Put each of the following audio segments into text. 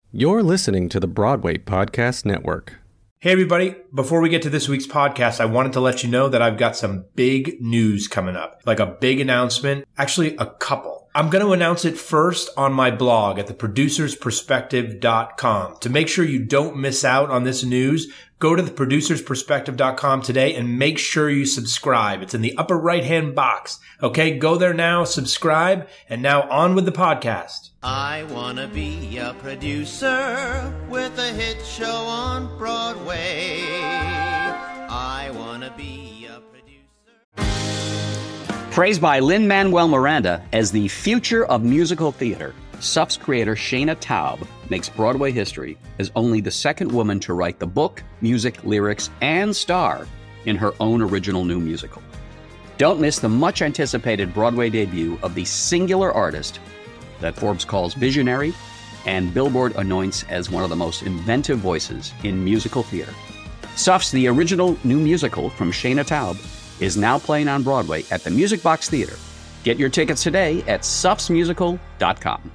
You're listening to the Broadway Podcast Network. Hey everybody, before we get to this week's podcast, I wanted to let you know that I've got some big news coming up, like a big announcement, actually a couple. I'm going to announce it first on my blog at theproducersperspective.com. To make sure you don't miss out on this news, go to theproducersperspective.com today and make sure you subscribe. It's in the upper right-hand box. Okay, go there now, subscribe, and now on with the podcast. I want to be a producer with a hit show on Broadway. I want to be a producer. Praised by Lin-Manuel Miranda as the future of musical theater, SUF's creator Shana Taub makes Broadway history as only the second woman to write the book, music, lyrics, and star in her own original new musical. Don't miss the much-anticipated Broadway debut of the singular artist that Forbes calls visionary and Billboard anoints as one of the most inventive voices in musical theater. SUF's The Original New Musical from Shana Taub is now playing on Broadway at the Music Box Theater. Get your tickets today at sufsmusical.com.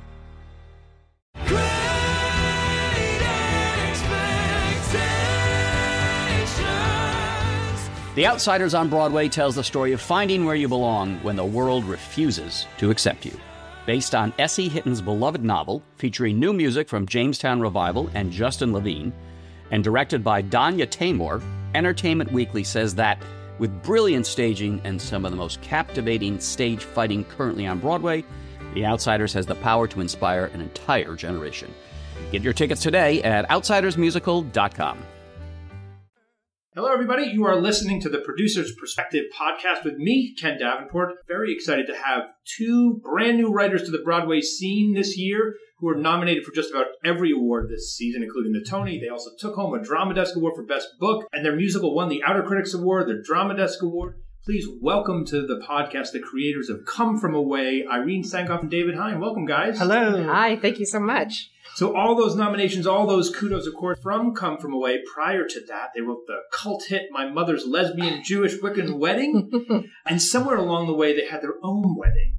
The Outsiders on Broadway tells the story of finding where you belong when the world refuses to accept you. Based on S.E. Hitton's beloved novel, featuring new music from Jamestown Revival and Justin Levine, and directed by Danya Taymor, Entertainment Weekly says that, with brilliant staging and some of the most captivating stage fighting currently on Broadway, The Outsiders has the power to inspire an entire generation. Get your tickets today at outsidersmusical.com. Hello, everybody. You are listening to the Producer's Perspective podcast with me, Ken Davenport. Very excited to have two brand new writers to the Broadway scene this year who are nominated for just about every award this season, including the Tony. They also took home a Drama Desk Award for Best Book, and their musical won the Outer Critics Award, the Drama Desk Award. Please welcome to the podcast the creators of Come From Away, Irene Sankoff and David Hein. Welcome, guys. Hello. Hi, thank you so much. So all those nominations, all those kudos, of course, from Come From Away. Prior to that, they wrote the cult hit My Mother's Lesbian Jewish Wiccan Wedding. And somewhere along the way, they had their own wedding.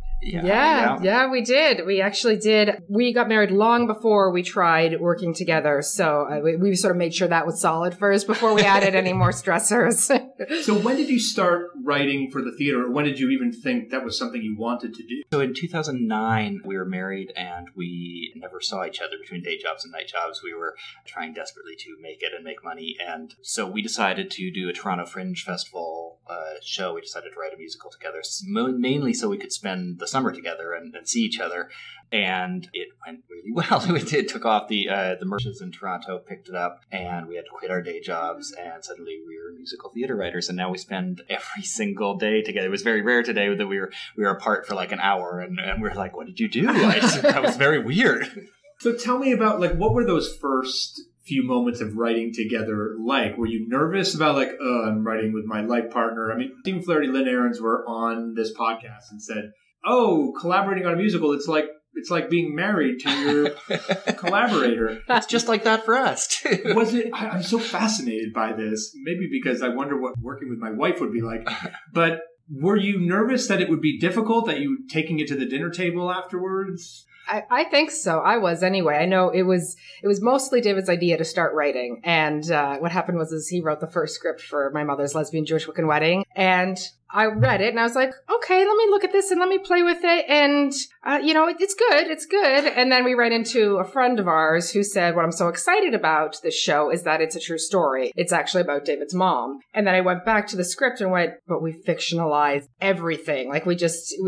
Yeah, we did. We actually did. We got married long before we tried working together. So we sort of made sure that was solid first before we added any more stressors. So when did you start writing for the theater? Or when did you even think that was something you wanted to do? So in 2009, we were married and we never saw each other between day jobs and night jobs. We were trying desperately to make it and make money. And so we decided to do a Toronto Fringe Festival show. We decided to write a musical together, mainly so we could spend the summer together and see each other. And it went really well. It took off. The merchants in Toronto picked it up, and we had to quit our day jobs, and suddenly we were musical theater writers, and now we spend every single day together. It was very rare today that we were apart for like an hour, and we were like, what did you do? That was very weird. So tell me about, like, what were those first few moments of writing together like? Were you nervous about, like, I'm writing with my life partner? I mean, Stephen Flaherty, Lynn Ahrens were on this podcast and said, collaborating on a musical, it's like being married to your collaborator. It's just like that for us, too. Was it? I'm so fascinated by this. Maybe because I wonder what working with my wife would be like. But were you nervous that it would be difficult, that you taking it to the dinner table afterwards? I think so. I was anyway. I know it was mostly David's idea to start writing. And what happened was he wrote the first script for My Mother's Lesbian Jewish Wiccan Wedding. And I read it and I was like, okay, let me look at this and let me play with it. And, it's good. It's good. And then we ran into a friend of ours who said, what I'm so excited about this show is that it's a true story. It's actually about David's mom. And then I went back to the script and went, but we fictionalized everything. Like it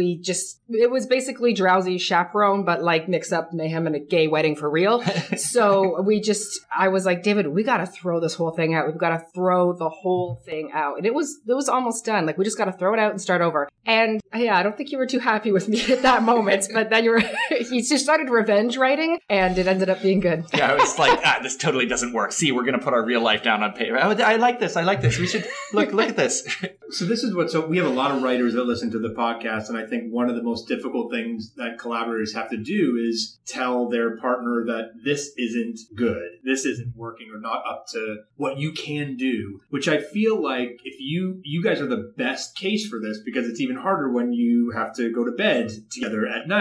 was basically Drowsy Chaperone, but like mix up mayhem and a gay wedding for real. So I was like, David, we got to throw this whole thing out. We've got to throw the whole thing out. And it was almost done. Like we just got to throw it out and start over. And I don't think you were too happy with me at that moment, but then you just started revenge writing and it ended up being good. Yeah, I was like, this totally doesn't work. See, we're going to put our real life down on paper. I like this. We should look at this. So this is we have a lot of writers that listen to the podcast. And I think one of the most difficult things that collaborators have to do is tell their partner that this isn't good. This isn't working or not up to what you can do, which I feel like if you guys are the best case for this because it's even harder when you have to go to bed together at night.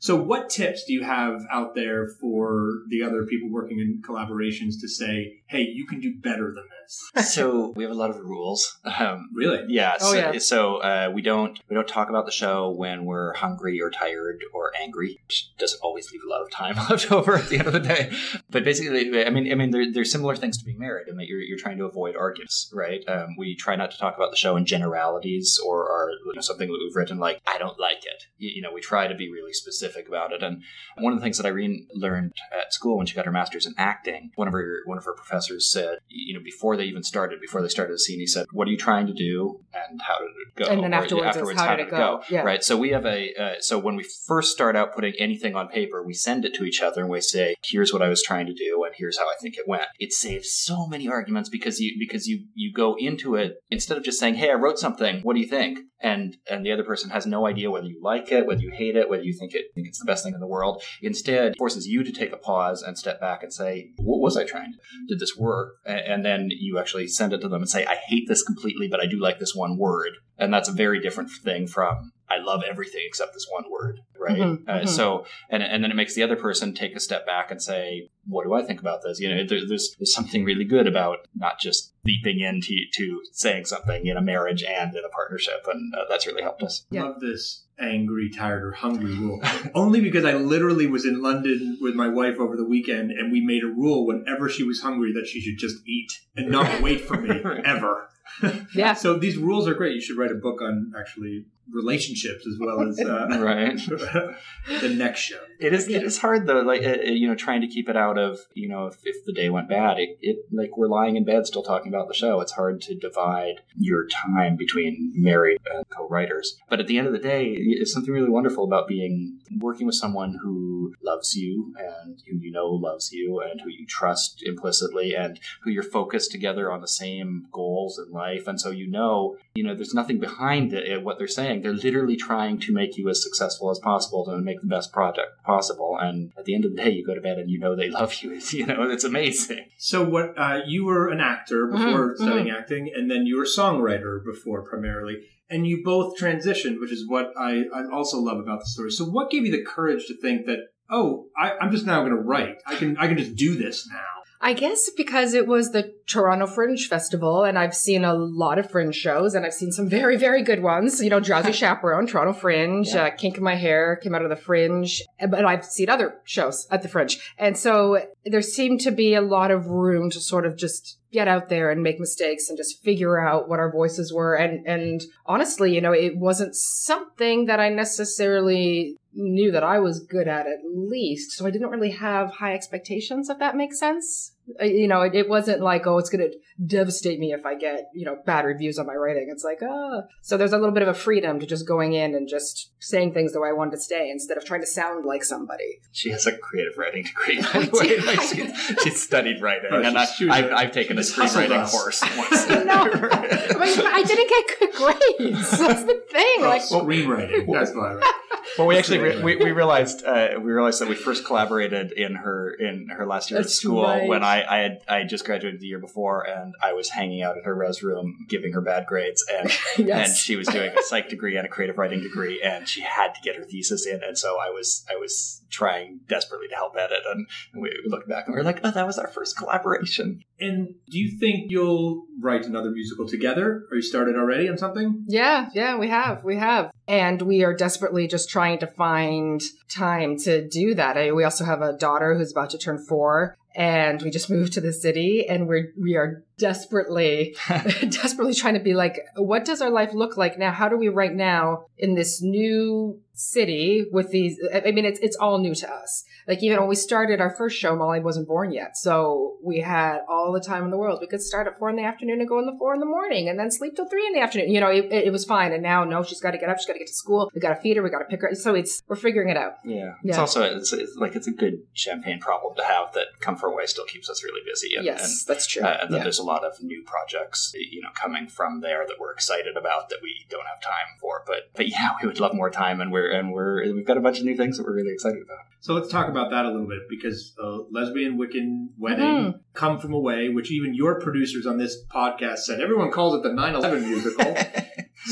So what tips do you have out there for the other people working in collaborations to say, hey, you can do better than this? So we have a lot of rules. Really? Yeah. Oh, yeah. So we don't talk about the show when we're hungry or tired or angry, which doesn't always leave a lot of time left over at the end of the day. But basically, I mean, there's similar things to being married in that you're trying to avoid arguments, right? We try not to talk about the show in generalities or something that we've written like, I don't like it. We try to be really specific about it. And one of the things that Irene learned at school when she got her master's in acting, one of her professors said, before they started a scene, he said, "What are you trying to do, and how did it go?" And then afterwards how did it go? Yeah. Right. So we have so when we first start out putting anything on paper, we send it to each other and we say, "Here's what I was trying to do, and here's how I think it went." It saves so many arguments because you go into it instead of just saying, "Hey, I wrote something. What do you think?" And the other person has no idea whether you like it, whether you hate it, whether you think it's the best thing in the world. Instead, it forces you to take a pause and step back and say, what was I trying to do? Did this work? And then you actually send it to them and say, I hate this completely, but I do like this one word. And that's a very different thing from, I love everything except this one word, right? So, and then it makes the other person take a step back and say, what do I think about this? There's something really good about not just leaping into saying something in a marriage and in a partnership, and that's really helped us. I love this angry, tired, or hungry rule. Only because I literally was in London with my wife over the weekend, and we made a rule whenever she was hungry that she should just eat and not wait for me ever. Yeah. So these rules are great. You should write a book on actually relationships as well as right. the next show. It is hard though, like trying to keep it out of if the day went bad. It like we're lying in bed still talking about the show. It's hard to divide your time between married co-writers. But at the end of the day, it's something really wonderful about working with someone who loves you and who loves you and who you trust implicitly and who you're focused together on the same goals in life. And so there's nothing behind it what they're saying. They're literally trying to make you as successful as possible to make the best project possible. And at the end of the day, you go to bed and they love you. It's amazing. So what you were an actor before studying acting, and then you were a songwriter before primarily, and you both transitioned, which is what I also love about the story. So what gave you the courage to think that, I'm just now going to write. I can just do this now? I guess because it was the Toronto Fringe Festival, and I've seen a lot of Fringe shows, and I've seen some very, very good ones. Drowsy Chaperone, Toronto Fringe, Kink in My Hair came out of the Fringe, but I've seen other shows at the Fringe. And so there seemed to be a lot of room to sort of just get out there and make mistakes and just figure out what our voices were. And honestly, it wasn't something that I necessarily knew that I was good at least. So I didn't really have high expectations, if that makes sense. It wasn't like, it's going to devastate me if I get, bad reviews on my writing. It's like, So there's a little bit of a freedom to just going in and just saying things the way I wanted to stay instead of trying to sound like somebody. She has a creative writing degree, by the way. She studied writing, and I've taken a screenwriting course once. No, I didn't get good grades. That's the thing. Screenwriting. That's why. Right? Well, we actually we realized that we first collaborated in her last year at school when I had just graduated the year before, and I was hanging out at her res room giving her bad grades, and and she was doing a psych degree and a creative writing degree, and she had to get her thesis in, and so I was trying desperately to help edit, and we looked back and we were like, that was our first collaboration. And do you think you'll write another musical together? Are you started already on something? Yeah, we have. And we are desperately just trying to find time to do that. We also have a daughter who's about to turn 4. And we just moved to the city, and we are desperately trying to be like, what does our life look like now? How do we right now in this new city with these? I mean, it's all new to us. Like even when we started our first show, Molly wasn't born yet, so we had all the time in the world. We could start at 4 p.m. and go in the 4 a.m. and then sleep till 3 p.m. It was fine. And now, no, she's got to get up. She's got to get to school. We got to feed her. We got to pick her. So we're figuring it out. Yeah. It's also it's a good champagne problem to have that Comfort Way still keeps us really busy. And, yes, that's true. And then there's a lot of new projects, coming from there that we're excited about that we don't have time for. But yeah, we would love more time, and we've got a bunch of new things that we're really excited about. So let's talk about that a little bit, because Lesbian Wiccan Wedding, Come From Away, which even your producers on this podcast said, everyone calls it the 9/11 musical.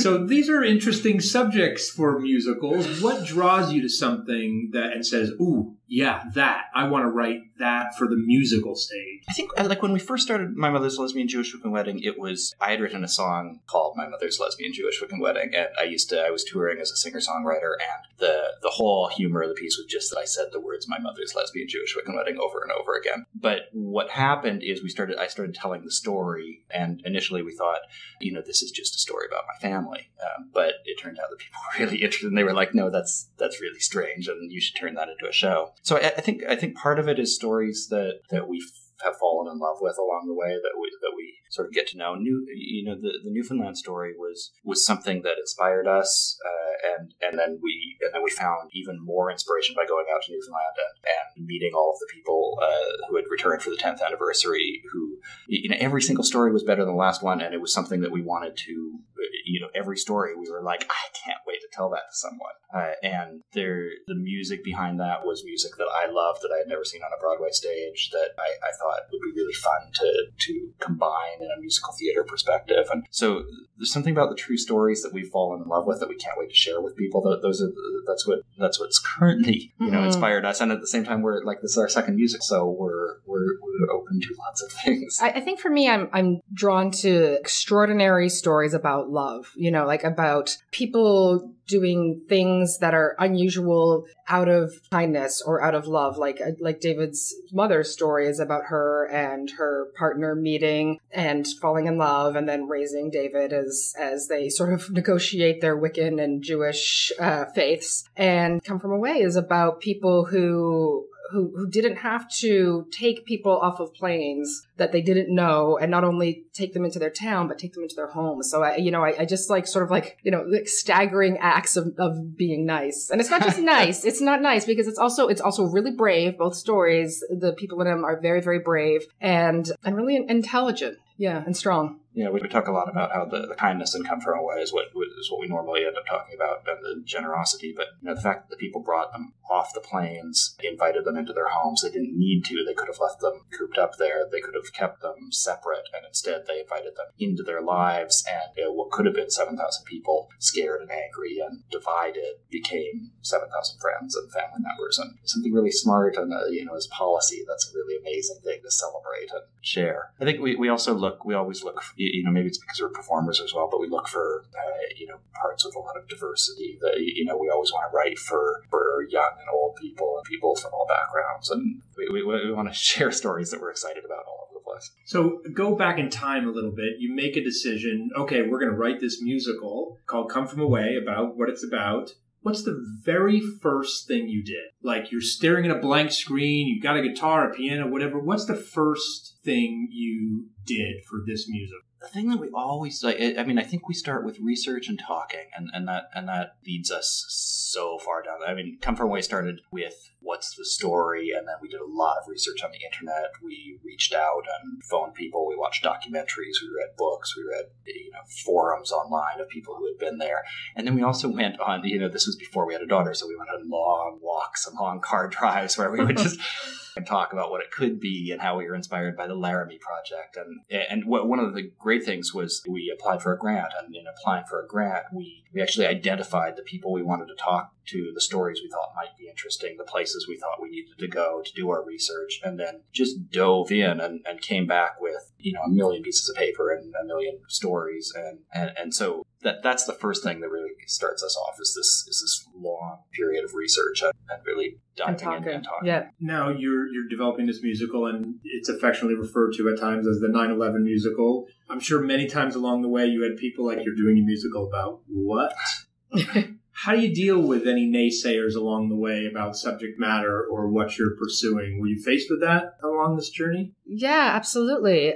So these are interesting subjects for musicals. What draws you to something that and says, ooh, yeah, that. I want to write that for the musical stage? I think, like, when we first started My Mother's Lesbian Jewish Wiccan Wedding, I had written a song called My Mother's Lesbian Jewish Wiccan Wedding, and I was touring as a singer-songwriter, and the whole humor of the piece was just that I said the words My Mother's Lesbian Jewish Wiccan Wedding over and over again. But what happened is I started telling the story, and initially we thought, this is just a story about my family. But it turned out that people were really interested, and they were like, no, that's really strange, and you should turn that into a show. So I think part of it is stories that we have fallen in love with along the way, that we sort of get to know. The Newfoundland story was something that inspired us, and then we found even more inspiration by going out to Newfoundland and meeting all of the people who had returned for the 10th anniversary. Who, every single story was better than the last one, and it was something that we wanted to. Every story we were like, I can't wait to tell that to someone. And the music behind that was music that I loved, that I had never seen on a Broadway stage, that I thought would be really fun to combine in a musical theater perspective. And so there's something about the true stories that we've fallen in love with that we can't wait to share with people. That's what's currently inspired us. And at the same time, we're like, this is our second music, so we're open to lots of things. I think for me, I'm drawn to extraordinary stories about love, like about people doing things that are unusual out of kindness or out of love. Like David's mother's story is about her and her partner meeting and falling in love and then raising David as they sort of negotiate their Wiccan and Jewish faiths. And Come From Away is about people who didn't have to take people off of planes that they didn't know, and not only take them into their town, but take them into their home. So I just like sort of like, like staggering acts of being nice. And it's not just nice. It's not nice because it's also really brave. Both stories, the people in them are very, very brave and really intelligent. Yeah, and strong. Yeah, we talk a lot about how the kindness in Come From Away is what we normally end up talking about, and the generosity. But the fact that the people brought them off the planes, invited them into their homes, they didn't need to. They could have left them cooped up there. They could have kept them separate, and instead they invited them into their lives. And what could have been 7,000 people scared and angry and divided became 7,000 friends and family members. And something really smart and as policy, that's a really amazing thing to celebrate and share. I think we always look. Maybe it's because we're performers as well, but we look for, parts with a lot of diversity that, we always want to write for young and old people and people from all backgrounds. And we want to share stories that we're excited about all over the place. So go back in time a little bit. You make a decision. Okay, we're going to write this musical called Come From Away about what it's about. What's the very first thing you did? Like, you're staring at a blank screen, you got a guitar, a piano, whatever. What's the first thing you did for this musical? The thing that we always I think we start with research and talking, and that leads us so far down. Come From Away started with what's the story, and then we did a lot of research on the internet. We reached out and phoned people. We watched documentaries. We read books. We read forums online of people who had been there, and then we also went on. This was before we had a daughter, so we went on long walks and long car drives where we would just and talk about what it could be and how we were inspired by the Laramie Project. And one of the great things was we applied for a grant, and in applying for a grant, we actually identified the people we wanted to talk to, the stories we thought might be interesting, the places we thought we needed to go to do our research, and then just dove in and came back with, a million pieces of paper and a million stories. And so that's the first thing that really starts us off is this long period of research and really diving in and talking. Yeah. Now you're developing this musical, and it's affectionately referred to at times as the 9/11 musical. I'm sure many times along the way you had people like, you're doing a musical about what? How do you deal with any naysayers along the way about subject matter or what you're pursuing? Were you faced with that along this journey? Yeah, absolutely.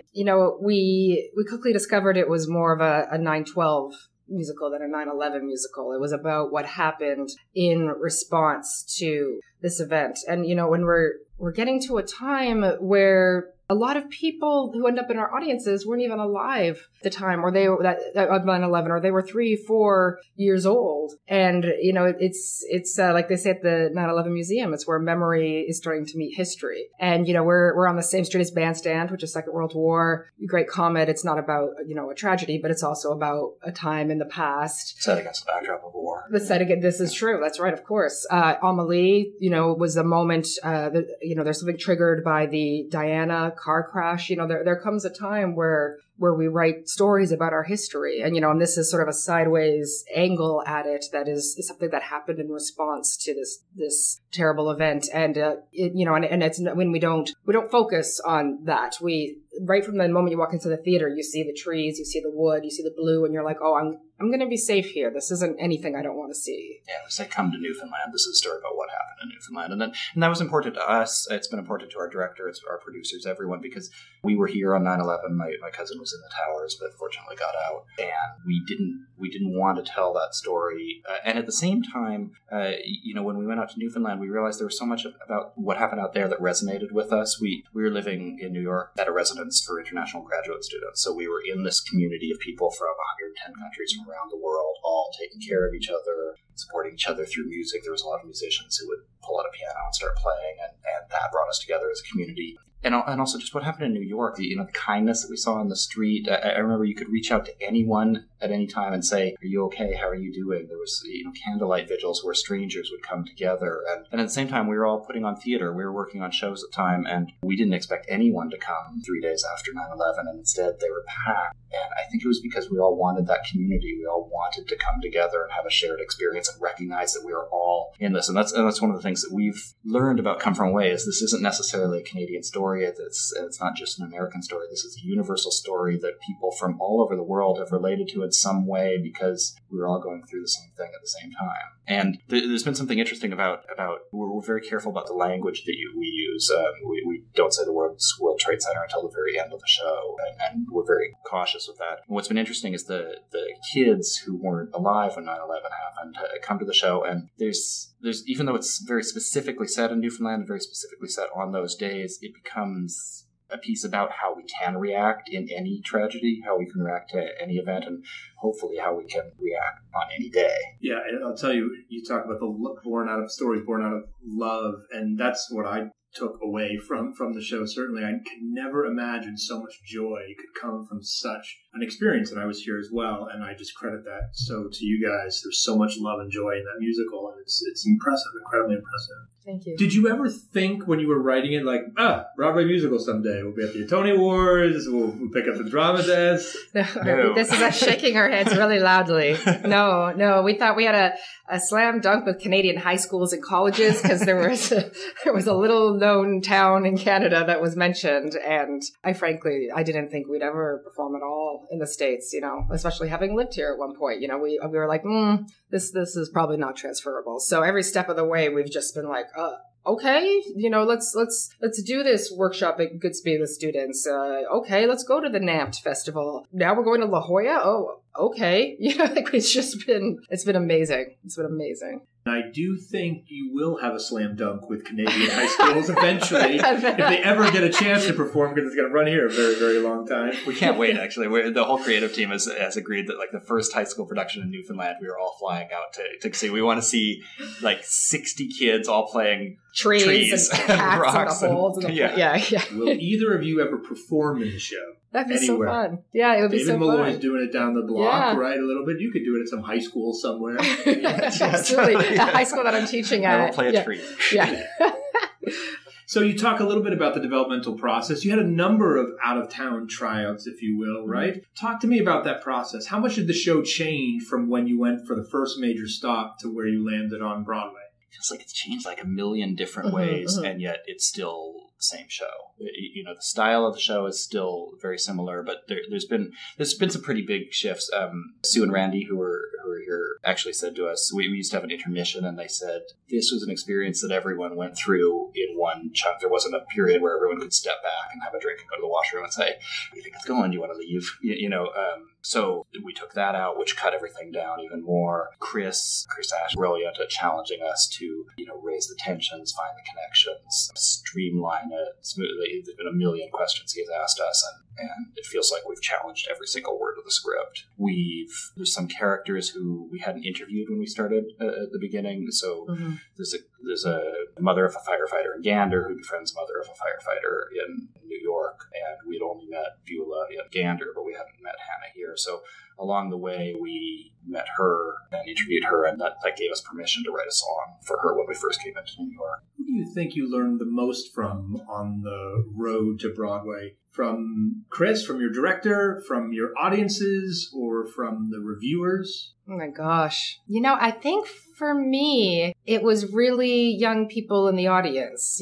We quickly discovered it was more of a 9/12 musical than a 9/11 musical. It was about what happened in response to this event. And, when we're getting to a time where a lot of people who end up in our audiences weren't even alive at the time, or they were of 9/11, or they were 3-4 years old. And, you know, it's like they say at the 9/11 Museum, it's where memory is starting to meet history. And, you know, we're on the same street as Bandstand, which is Second World War. Great Comet. It's not about, you know, a tragedy, but it's also about a time in the past. Set against the backdrop of war. But set against, this is true. That's right, of course. Amelie, you know, was a moment, you know, there's something triggered by the Diana car crash. You know, there comes a time where we write stories about our history. And, you know, and this is sort of a sideways angle at it that is something that happened in response to this terrible event. And, you know, and it's when we don't focus on that. Right from the moment you walk into the theater, you see the trees, you see the wood, you see the blue, and you're like, oh, I'm going to be safe here. This isn't anything I don't want to see. Yeah, we say come to Newfoundland. This is a story about what happened in Newfoundland. And that was important to us. It's been important to our director, it's our producers, everyone, because we were here on 9/11. My cousin was in the towers, but fortunately got out. And we didn't want to tell that story. And at the same time, you know, when we went out to Newfoundland, we realized there was so much about what happened out there that resonated with us. We were living in New York at a residence for international graduate students. So we were in this community of people from 110 countries from around the world, all taking care of each other, supporting each other through music. There was a lot of musicians who would pull out a piano and start playing, and that brought us together as a community. And also just what happened in New York, the kindness that we saw on the street. I remember you could reach out to anyone at any time and say, are you okay? How are you doing? There was, candlelight vigils where strangers would come together. And at the same time, we were all putting on theater. We were working on shows at the time, and we didn't expect anyone to come 3 days after 9/11, and instead they were packed. And I think it was because we all wanted that community. We all wanted to come together and have a shared experience and recognize that we were all in this. And that's one of the things that we've learned about Come From Away is this isn't necessarily a Canadian story. It's not just an American story. This is a universal story that people from all over the world have related to in some way because we were all going through the same thing at the same time. And there's been something interesting about we're very careful about the language that we use. We don't say the words World Trade Center until the very end of the show, and we're very cautious with that. And what's been interesting is the kids who weren't alive when 9/11 happened come to the show, and there's even though it's very specifically set in Newfoundland and very specifically set on those days, it becomes a piece about how we can react in any tragedy, how we can react to any event, and hopefully how we can react on any day. Yeah, and I'll tell you, you talk about the stories born out of love, and that's what I took away from the show. Certainly, I could never imagine so much joy could come from such an experience, and I was here as well, and I just credit that so to you guys. There's so much love and joy in that musical, and it's impressive, incredibly impressive. Thank you. Did you ever think when you were writing it, like, Broadway musical someday, we'll be at the Tony Awards, we'll pick up the drama desk? No. This is us shaking our heads really loudly. No, we thought we had a slam dunk with Canadian high schools and colleges because there was a little known town in Canada that was mentioned, and I didn't think we'd ever perform at all in the States, especially having lived here at one point. We were like, this is probably not transferable. So every step of the way, we've just been like, okay, let's do this workshop at Goodspeed with students. Okay, let's go to the NAMT festival. Now we're going to La Jolla. Oh, okay. It's been amazing. It's been amazing. I do think you will have a slam dunk with Canadian high schools eventually, if they ever get a chance to perform, because it's going to run here a very, very long time. We can't wait, actually. The whole creative team has agreed that, the first high school production in Newfoundland, we were all flying out to see. We want to see, 60 kids all playing trees and cats rocks and the holes. Yeah. Will either of you ever perform in the show? That'd be anywhere? So fun. Yeah, it would be so fun. David Malloy's doing it down the block, right? A little bit. You could do it at some high school somewhere. Absolutely. The high school that I'm teaching at. I will play a tree. Yeah. So you talk a little bit about the developmental process. You had a number of out-of-town tryouts, if you will, right? Talk to me about that process. How much did the show change from when you went for the first major stop to where you landed on Broadway? It feels like it's changed a million different ways, and yet it's still the same show. The style of the show is still very similar, but there's been some pretty big shifts. Sue and Randy, who were here actually said to us, we used to have an intermission, and they said, this was an experience that everyone went through in one chunk. There wasn't a period where everyone could step back and have a drink and go to the washroom and say, you think it's going? Do you want to leave? So we took that out, which cut everything down even more. Chris Ash, brilliant at challenging us to, raise the tensions, find the connections, streamline it smoothly. There's been a million questions he has asked us, and it feels like we've challenged every single word of the script. There's some characters who we hadn't interviewed when we started at the beginning. So there's a mother of a firefighter in Gander who befriends mother of a firefighter in New York, and we'd only met Beulah in Gander, but we hadn't met Hannah here. So along the way, we met her and interviewed her, and that gave us permission to write a song for her when we first came into New York. Who do you think you learned the most from on the road to Broadway? From Chris, from your director, from your audiences, or from the reviewers? Oh my gosh. I think for me, it was really young people in the audience.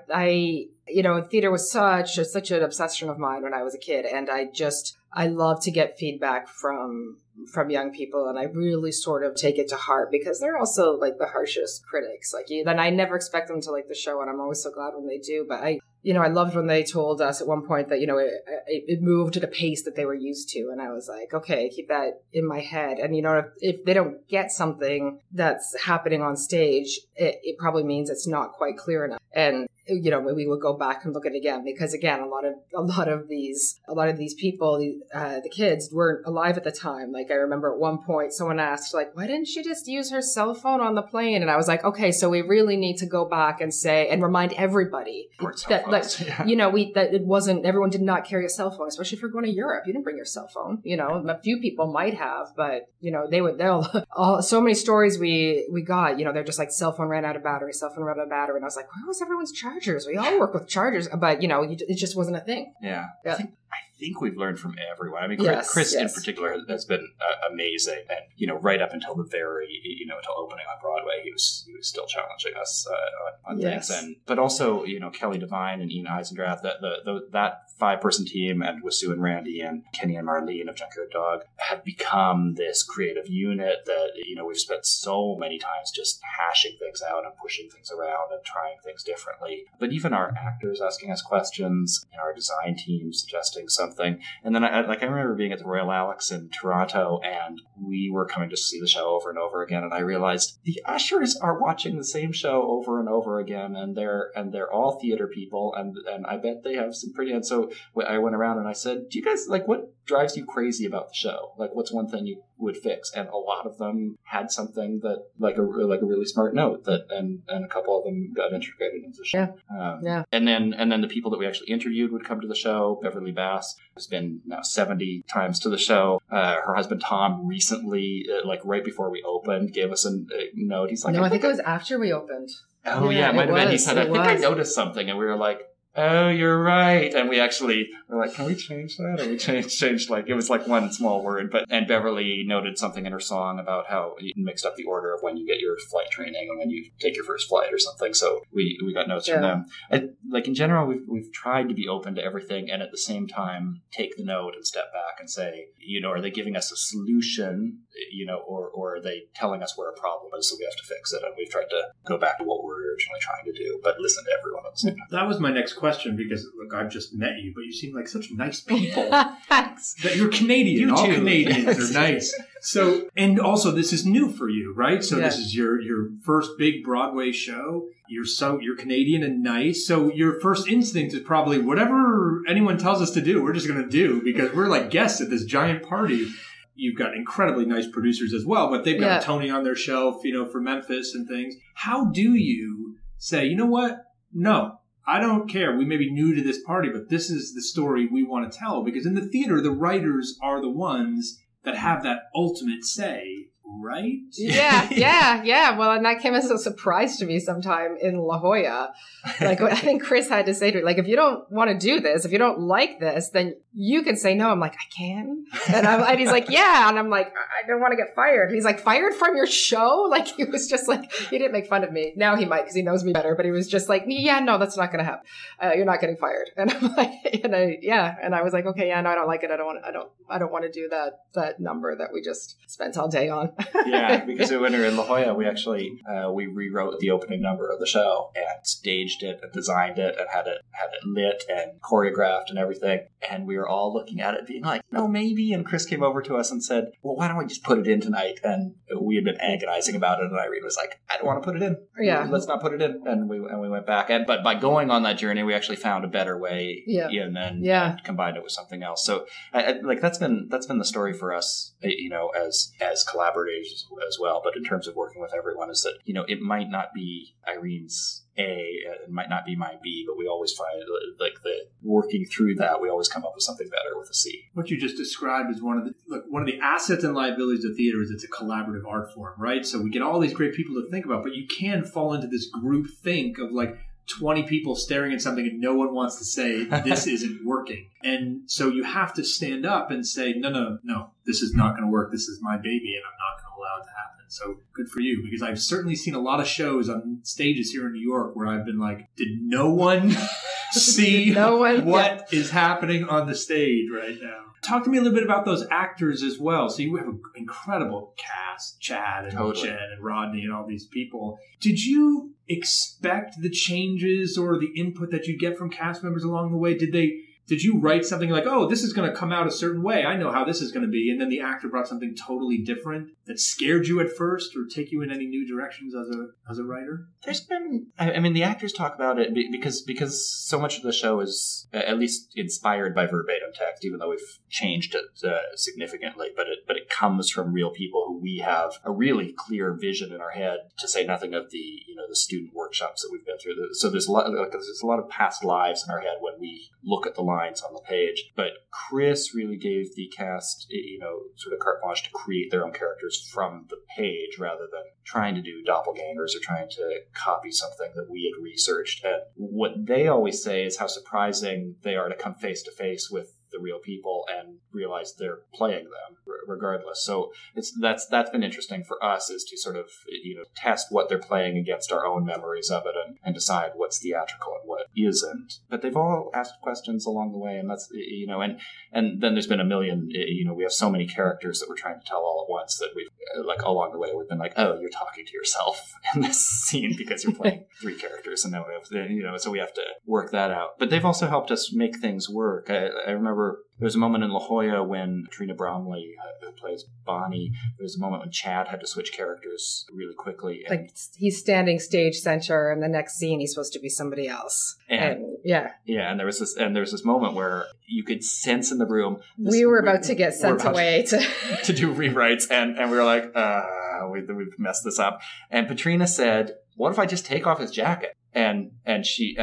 Theater was such an obsession of mine when I was a kid, and I love to get feedback from young people, and I really sort of take it to heart because they're also like the harshest critics. And I never expect them to like the show, and I'm always so glad when they do. But I loved when they told us at one point that it moved at a pace that they were used to, and I was like, okay, keep that in my head. And if they don't get something that's happening on stage, it probably means it's not quite clear enough. And we would go back and look at it again because, again, a lot of these people, the kids weren't alive at the time. Like I remember at one point someone asked, like, why didn't she just use her cell phone on the plane? And I was like, okay, so we really need to go back and say and remind everybody that it wasn't, everyone did not carry a cell phone, especially if you're going to Europe. You didn't bring your cell phone. A few people might have, but they'll so many stories we got. They're just like cell phone ran out of battery, and I was like, where was everyone's chargers? We all work with chargers, but it just wasn't a thing. Yeah. I think we've learned from everyone. I mean, Chris in particular has been amazing, and right up until the very until opening on Broadway, he was still challenging us on things. But also Kelly Devine and Ian Eisendrath, that 5-person team, and with Sue and Randy and Kenny and Marlene of Junkyard Dog had become this creative unit that we've spent so many times just hashing things out and pushing things around and trying things differently. But even our actors asking us questions, our design team suggesting something. And then I remember being at the Royal Alex in Toronto, and we were coming to see the show over and over again, and I realized the ushers are watching the same show over and over again, and they're all theater people, and I bet they have some pretty. And so I went around and I said, do you guys what drives you crazy about the show? Like, what's one thing you would fix? And a lot of them had something that like a really smart note that, and a couple of them got integrated into the show. And then the people that we actually interviewed would come to the show. Beverly Bass has been now 70 times to the show. Her husband Tom recently, right before we opened, gave us a note. He's like, no, I think it was after we opened. Oh yeah, it might have been. He said, I think I noticed something, and we were like, oh, you're right. And we actually were like, can we change that? And we changed it was like one small word. And Beverly noted something in her song about how you mixed up the order of when you get your flight training and when you take your first flight or something. So we got notes from them. In general, we've tried to be open to everything, and at the same time take the note and step back and say, are they giving us a solution, or are they telling us where a problem is, so we have to fix it? And we've tried to go back to what we were originally trying to do, but listen to everyone at the same time. That was my next question, because look, I've just met you, but you seem like such nice people. Thanks. That you're Canadian. All Canadians are nice. So, and also this is new for you, right? So This is your first big Broadway show. You're Canadian and nice. So your first instinct is probably whatever anyone tells us to do, we're just going to do, because we're like guests at this giant party. You've got incredibly nice producers as well, but they've got Tony on their shelf, for Memphis and things. How do you say, you know what? No, I don't care. We may be new to this party, but this is the story we want to tell. Because in the theater, the writers are the ones that have that ultimate say, right? Yeah. Well, and that came as a surprise to me sometime in La Jolla. Like, I think Chris had to say to me, like, if you don't want to do this, if you don't like this, then you can say no. I'm like, I can? And he's like, yeah. And I'm like, I don't want to get fired. And he's like, fired from your show? Like, he was just like, he didn't make fun of me. Now he might, because he knows me better. But he was just like, yeah, no, that's not going to happen. You're not getting fired. And I'm like, and I was like, okay, yeah, no, I don't like it. I don't want to do that number that we just spent all day on. Yeah, because when we were in La Jolla, we actually we rewrote the opening number of the show and staged it and designed it and had it lit and choreographed and everything. And we were all looking at it being like, no, maybe. And Chris came over to us and said, well, why don't we just put it in tonight? And we had been agonizing about it, and Irene was like, I don't want to put it in. Yeah. Let's not put it in. And we went back. But by going on that journey, we actually found a better way in and combined it with something else. So that's been the story for us, as collaborators as well. But in terms of working with everyone, is that, it might not be Irene's A, it might not be my B, but we always find the working through that, we always come up with something better with a C. What you just described is one of the assets and liabilities of theater is it's a collaborative art form, right? So we get all these great people to think about, but you can fall into this group think of 20 people staring at something and no one wants to say this isn't working. And so you have to stand up and say, no, this is not going to work. This is my baby and I'm not going to allow it to happen. So good for you, because I've certainly seen a lot of shows on stages here in New York where I've been like, did no one see what is happening on the stage right now? Talk to me a little bit about those actors as well. So you have an incredible cast, Chad and Jen and Rodney and all these people. Did you expect the changes or the input that you get from cast members along the way? Did you write something like, oh, this is going to come out a certain way, I know how this is going to be, and then the actor brought something totally different that scared you at first or take you in any new directions as a writer? There's been, the actors talk about it because so much of the show is at least inspired by verbatim text, even though we've changed it significantly, but it comes from real people who we have a really clear vision in our head, to say nothing of the student workshops that we've been through. So there's a lot of past lives in our head when we look at the lines on the page. But Chris really gave the cast, sort of carte blanche to create their own characters from the page, rather than trying to do doppelgangers or trying to copy something that we had researched. And what they always say is how surprising they are to come face to face with the real people and realize they're playing them regardless. So that's been interesting for us, is to sort of test what they're playing against our own memories of it and decide what's theatrical and what isn't. But they've all asked questions along the way, and that's and then there's been a million. We have so many characters that we're trying to tell all at once that we've along the way we've been like, oh, you're talking to yourself in this scene because you're playing 3 characters, and now we have so we have to work that out. But they've also helped us make things work. I remember there was a moment in La Jolla when Trina Bromley, who plays Bonnie, there was a moment when Chad had to switch characters really quickly. And he's standing stage center, and the next scene he's supposed to be somebody else. And and there was this moment where you could sense in the room we were about to get sent away to do rewrites, and we were like, we've messed this up. And Patrina said, "What if I just take off his jacket?" She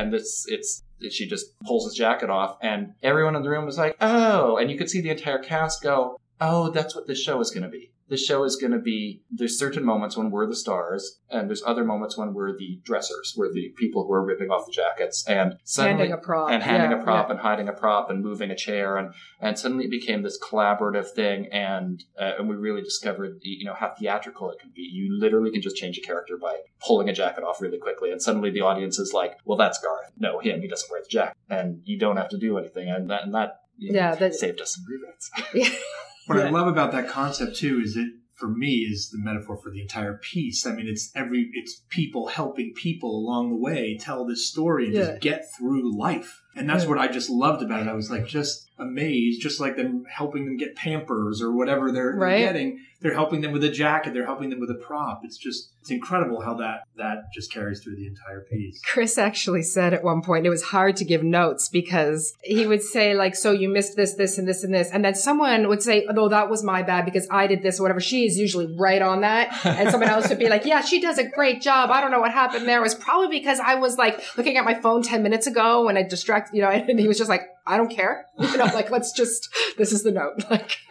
just pulls his jacket off, and everyone in the room was like, oh, and you could see the entire cast go, oh, that's what this show is going to be. This show is going to be, there's certain moments when we're the stars, and there's other moments when we're the dressers, we're the people who are ripping off the jackets, and suddenly handing a prop and hiding a prop and moving a chair, and suddenly it became this collaborative thing, and we really discovered how theatrical it can be. You literally can just change a character by pulling a jacket off really quickly, and suddenly the audience is like, well, that's Garth. No, him, he doesn't wear the jacket, and you don't have to do anything, and that saved us some rewrites. What I love about that concept too is it, for me, is the metaphor for the entire piece. I mean, it's people helping people along the way tell this story and just get through life. And that's what I just loved about it. I was just amazed, just like them helping them get Pampers or whatever they're getting. They're helping them with a jacket. They're helping them with a prop. It's incredible how that just carries through the entire piece. Chris actually said at one point it was hard to give notes because he would say so you missed this, this, and this, and this. And then someone would say, no, that was my bad because I did this or whatever. She is usually right on that. And someone else would be like, yeah, she does a great job. I don't know what happened there. It was probably because I was looking at my phone 10 minutes ago when I distracted, and he was just like, I don't care. Let's just, this is the note.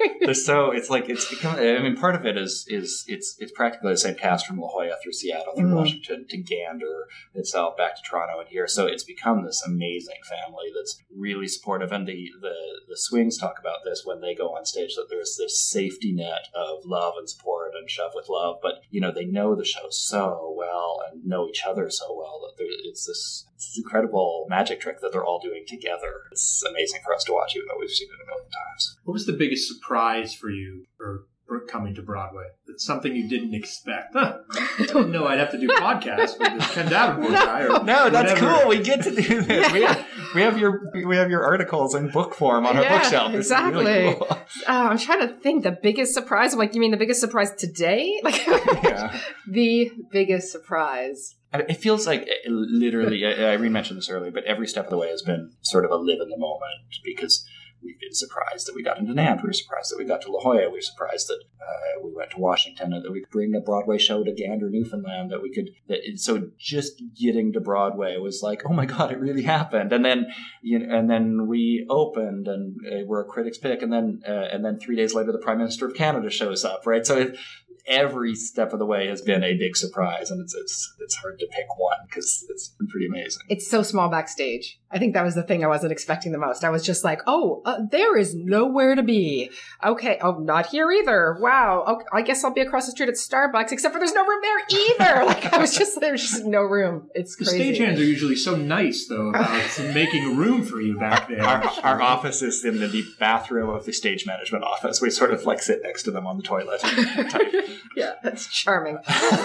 So it's become, part of it is it's practically the same cast from La Jolla through Seattle, through Washington, to Gander itself, back to Toronto and here. So it's become this amazing family that's really supportive. And the swings talk about this when they go on stage, that there's this safety net of love and support and shove with love. But, they know the show so well and know each other so well that it's this incredible magic trick that they're all doing together. It's amazing for us to watch, even though we've seen it a million times. What was the biggest surprise for you for coming to Broadway? The something you didn't expect? Huh. I didn't know I'd have to do podcasts with this Ken Davenport guy. Or no, that's whatever. cool. We get to do this. We have your articles in book form on our bookshelf. It's Exactly. really cool. I'm trying to think. The biggest surprise? I'm like, you mean the biggest surprise today? Like, Yeah. the biggest surprise. It feels like literally, Irene mentioned this earlier, but every step of the way has been sort of a live in the moment, because we've been surprised that we got into NAMT. We were surprised that we got to La Jolla. We were surprised that we went to Washington, and that we could bring a Broadway show to Gander, Newfoundland. So just getting to Broadway was like, oh my God, it really happened. And then we opened, and we're a critic's pick, and then 3 days later, the Prime Minister of Canada shows up, right? So every step of the way has been a big surprise, and it's hard to pick one because it's been pretty amazing. It's so small backstage. I think that was the thing I wasn't expecting the most. I was just like, there is nowhere to be. Okay. Oh, not here either. Wow. Okay, I guess I'll be across the street at Starbucks, except for there's no room there either. Like, there's just no room. It's The crazy. stagehands are usually so nice, though, about making room for you back there. Our office is in the bathroom of the stage management office. We sort of like sit next to them on the toilet. Yeah, that's charming.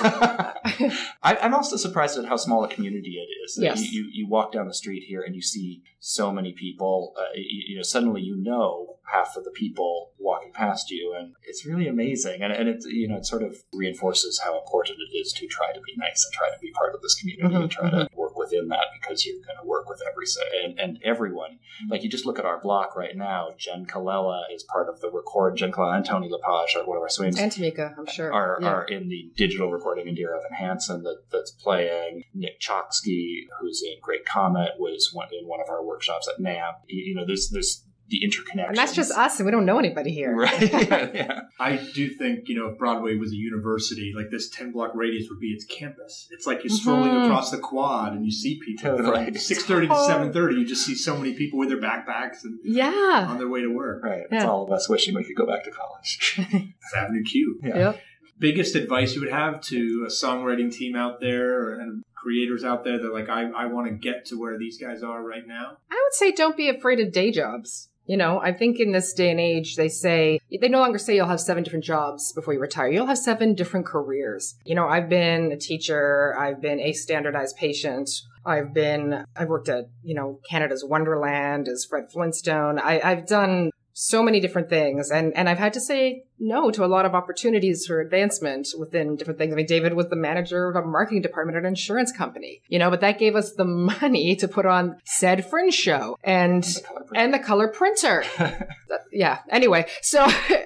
I'm also surprised at how small a community it is. Yes. You walk down the street here and you see so many people. Suddenly half of the people walking past you, and it's really amazing. And it sort of reinforces how important it is to try to be nice and try to be part of this community and try to work within that, because you're going to work with everyone. Like, you just look at our block right now. Jen Colella is part of the record. Jen Colella and Tony Lepage are one of our swings. And Tamika, I'm sure. Are in the digital recording, and Dear Evan Hansen that's playing. Nick Choksky, who's in Great Comet, was in one of our workshops at NAMP. There's the interconnections. And that's just us, and we don't know anybody here. Right. Yeah. I do think, if Broadway was a university, like this 10-block radius would be its campus. It's like you're strolling across the quad and you see people Totally. from 6:30 to 7:30. You just see so many people with their backpacks and on their way to work. Right. It's all of us wishing we could go back to college. It's Avenue Q. Yeah. Yep. Biggest advice you would have to a songwriting team out there and creators out there that like, I want to get to where these guys are right now? I would say don't be afraid of day jobs. I think in this day and age, they no longer say you'll have 7 different jobs before you retire. You'll have 7 different careers. I've been a teacher. I've been a standardized patient. I've worked at, Canada's Wonderland as Fred Flintstone. I've done so many different things. And I've had to say no to a lot of opportunities for advancement within different things. I mean, David was the manager of a marketing department at an insurance company, but that gave us the money to put on said Fringe show and the color printer. Yeah. Anyway, so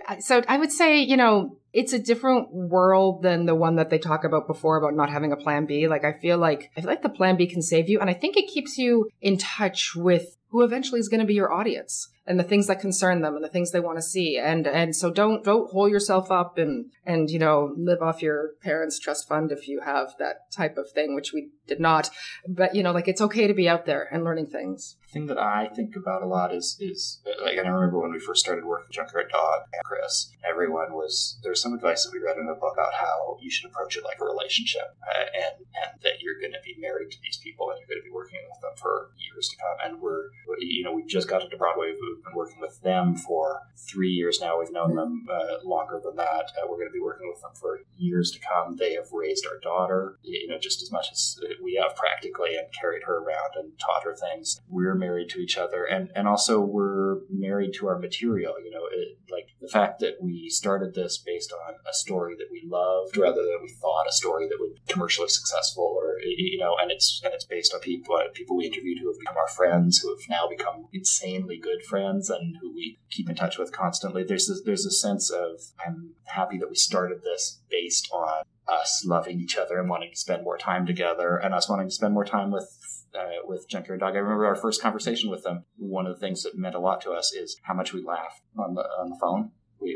I would say, it's a different world than the one that they talk about before about not having a plan B. Like, I feel like the plan B can save you. And I think it keeps you in touch with who eventually is going to be your audience and the things that concern them and the things they want to see. And so don't hole yourself up and live off your parents' trust fund if you have that type of thing, which we did not. But, it's okay to be out there and learning things. The thing that I think about a lot is like, and I remember when we first started working with Junkyard Dog and Chris, there's some advice that we read in a book about how you should approach it like a relationship, and that you're going to be married to these people and you're going to be working with them for years to come. And we've just got into Broadway. We've been working with them for 3 years now. We've known them longer than that. We're going to be working with them for years to come. They have raised our daughter, just as much as we have practically, and carried her around and taught her things. We're married to each other, and also we're married to our material. Like the fact that we started this based on a story that we loved rather than we thought a story that would be commercially successful, or and it's based on people we interviewed who have become our friends, who have now become insanely good friends, and who we keep in touch with constantly. There's a sense of, I'm happy that we started this based on us loving each other and wanting to spend more time together, and us wanting to spend more time with Junkyard Dog. I remember our first conversation with them. One of the things that meant a lot to us is how much we laughed on the phone. They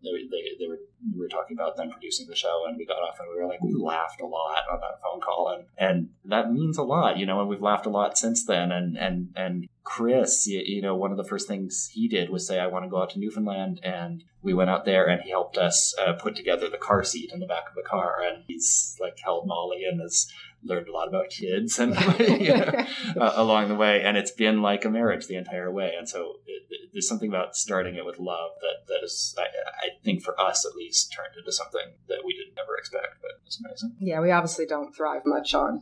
were talking about them producing the show, and we got off and we were like, we laughed a lot on that phone call, and that means a lot, and we've laughed a lot since then. And Chris, one of the first things he did was say, I want to go out to Newfoundland, and we went out there and he helped us put together the car seat in the back of the car, and he's like held Molly and has learned a lot about kids and along the way, and it's been like a marriage the entire way. And so there's something about starting it with love that is, I think for us at least, turned into something that we didn't ever expect, but it's amazing. Yeah, we obviously don't thrive much on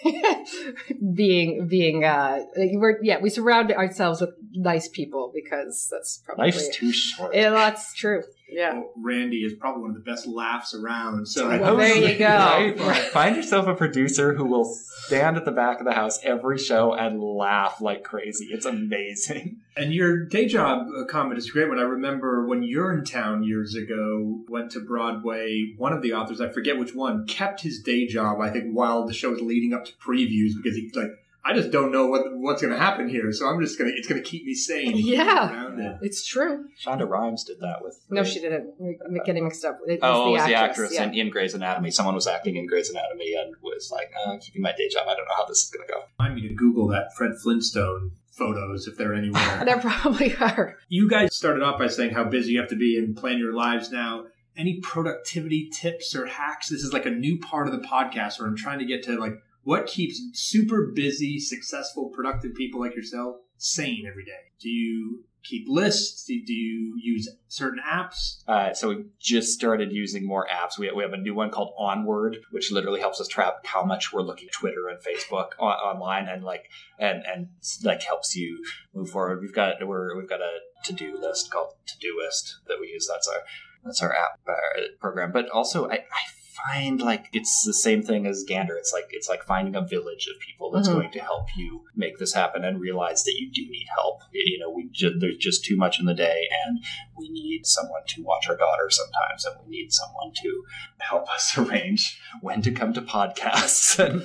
we surround ourselves with nice people because that's probably... Life's too short. Yeah, that's true. Yeah. Well, Randy is probably one of the best laughs around. So Well, there you go. Right? Find yourself a producer who will stand at the back of the house every show and laugh like crazy. It's amazing. And your day job comment is a great one. I remember when Urinetown years ago went to Broadway, one of the authors, I forget which one, kept his day job, I think, while the show was leading up to previews because he's like, I just don't know what's going to happen here, so it's going to keep me sane. Yeah, it's true. Shonda Rhimes did that with... No, she didn't. We're getting mixed up. It was the actress in Grey's Anatomy. Someone was acting in Grey's Anatomy and was like, I'm keeping my day job. I don't know how this is going to go. I need to Google that Fred Flintstone photos if they're anywhere. There probably are. You guys started off by saying how busy you have to be and plan your lives now. Any productivity tips or hacks? This is like a new part of the podcast where I'm trying to get to like, what keeps super busy, successful, productive people like yourself sane every day? Do you keep lists? Do you use certain apps? So we just started using more apps. We have a new one called Onward, which literally helps us track how much we're looking at Twitter and Facebook online, and helps you move forward. We've got a to-do list called Todoist that we use. That's our app program. But also, I find like it's the same thing as Gander. It's like finding a village of people that's going to help you make this happen and realize that you do need help. There's just too much in the day, and we need someone to watch our daughter sometimes, and we need someone to help us arrange when to come to podcasts, and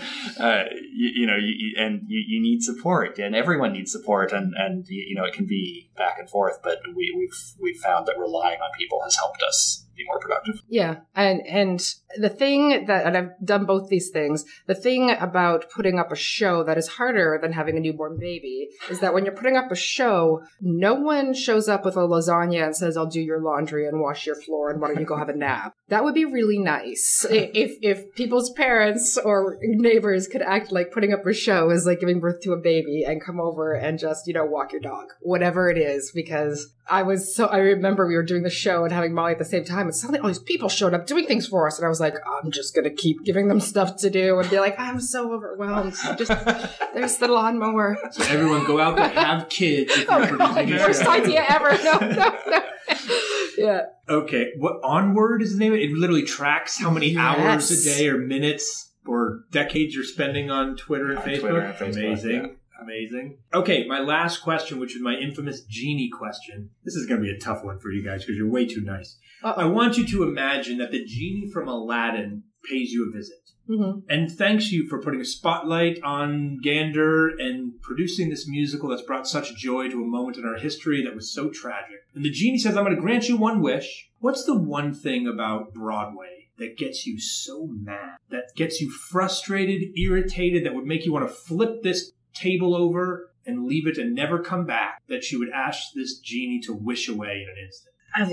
you need support, and everyone needs support, and it can be back and forth, but we've found that relying on people has helped us be more productive. Yeah. And the thing that, and I've done both these things, the thing about putting up a show that is harder than having a newborn baby is that when you're putting up a show, no one shows up with a lasagna and says, I'll do your laundry and wash your floor and why don't you go have a nap? That would be really nice. If people's parents or neighbors could act like putting up a show is like giving birth to a baby and come over and just, walk your dog, whatever it is, because I remember we were doing the show and having Molly at the same time, and suddenly all these people showed up doing things for us, and I was like, I'm just going to keep giving them stuff to do and be like, I'm so overwhelmed. Just, there's the lawnmower. So everyone go out there, have kids if you're producing a show. Worst idea ever. No. Yeah. Okay. What Onward is the name of it? It literally tracks how many hours a day or minutes or decades you're spending on Twitter and Facebook. Amazing. Yeah. Amazing. Okay, my last question, which is my infamous genie question. This is going to be a tough one for you guys because you're way too nice. I want you to imagine that the genie from Aladdin pays you a visit and thanks you for putting a spotlight on Gander and producing this musical that's brought such joy to a moment in our history that was so tragic. And the genie says, I'm going to grant you one wish. What's the one thing about Broadway that gets you so mad, that gets you frustrated, irritated, that would make you want to flip this table over and leave it and never come back, that you would ask this genie to wish away in an instant?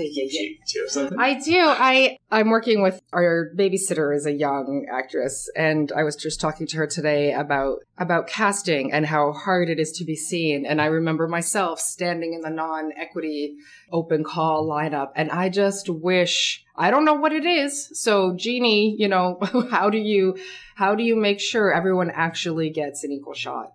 I do. I'm working with our babysitter is a young actress, and I was just talking to her today about casting and how hard it is to be seen. And I remember myself standing in the non-equity open call lineup, and I just wish, I don't know what it is. So Jeannie, how do you make sure everyone actually gets an equal shot?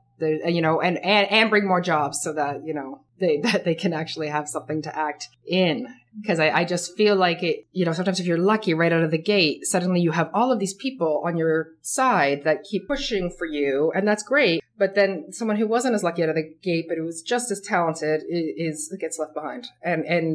And bring more jobs so that, that they can actually have something to act in. Because I just feel like it, sometimes if you're lucky right out of the gate, suddenly you have all of these people on your side that keep pushing for you, and that's great. But then someone who wasn't as lucky out of the gate, but who was just as talented gets left behind. And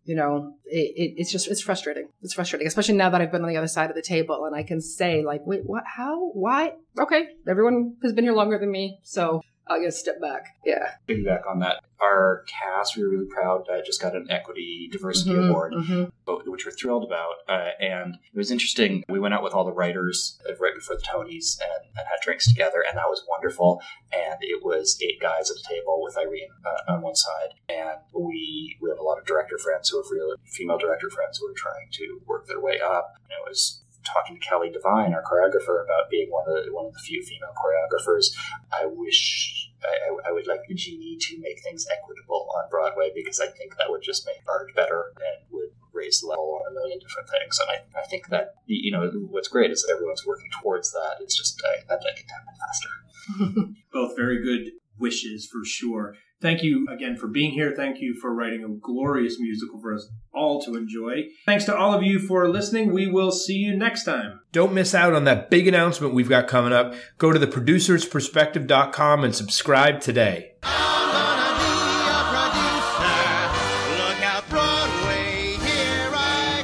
it's frustrating. It's frustrating, especially now that I've been on the other side of the table and I can say like, wait, what, how, why? Okay. Everyone has been here longer than me. So I'll get a step back. Yeah. Piggyback on that. Our cast, we were really proud, just got an Equity Diversity Award, which we're thrilled about. And it was interesting. We went out with all the writers right before the Tonys and had drinks together, and that was wonderful. And it was 8 guys at a table with Irene on one side. And we have a lot of director friends who are female director friends who are trying to work their way up. And it was talking to Kelly Devine, our choreographer, about being one of the few female choreographers. I wish I would like the genie to make things equitable on Broadway, because I think that would just make art better and would raise the level on a million different things. And I think that, what's great is that everyone's working towards that. It's just, I'd like it to happen faster. Both very good wishes for sure. Thank you again for being here. Thank you for writing a glorious musical for us all to enjoy. Thanks to all of you for listening. We will see you next time. Don't miss out on that big announcement we've got coming up. Go to theproducersperspective.com and subscribe today. I'm gonna be a producer. Look out, Broadway, here I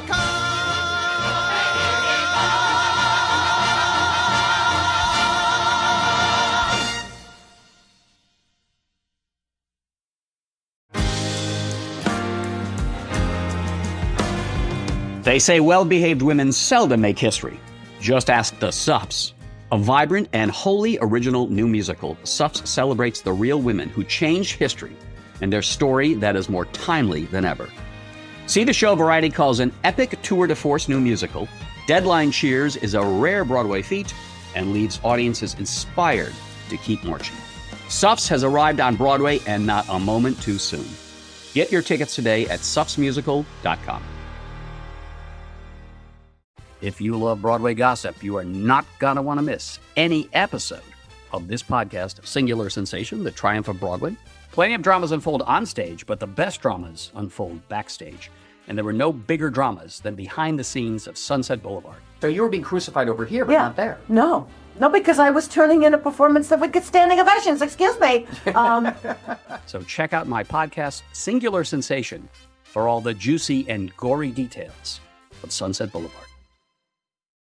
They say well-behaved women seldom make history. Just ask the Sups. A vibrant and wholly original new musical, Sups celebrates the real women who changed history and their story that is more timely than ever. See the show Variety calls an epic tour de force new musical. Deadline cheers is a rare Broadway feat and leaves audiences inspired to keep marching. Sups has arrived on Broadway, and not a moment too soon. Get your tickets today at supsmusical.com. If you love Broadway gossip, you are not going to want to miss any episode of this podcast, Singular Sensation, The Triumph of Broadway. Plenty of dramas unfold on stage, but the best dramas unfold backstage. And there were no bigger dramas than behind the scenes of Sunset Boulevard. So you were being crucified over here, but not there. No, because I was turning in a performance that would get standing ovations. Excuse me. So check out my podcast, Singular Sensation, for all the juicy and gory details of Sunset Boulevard.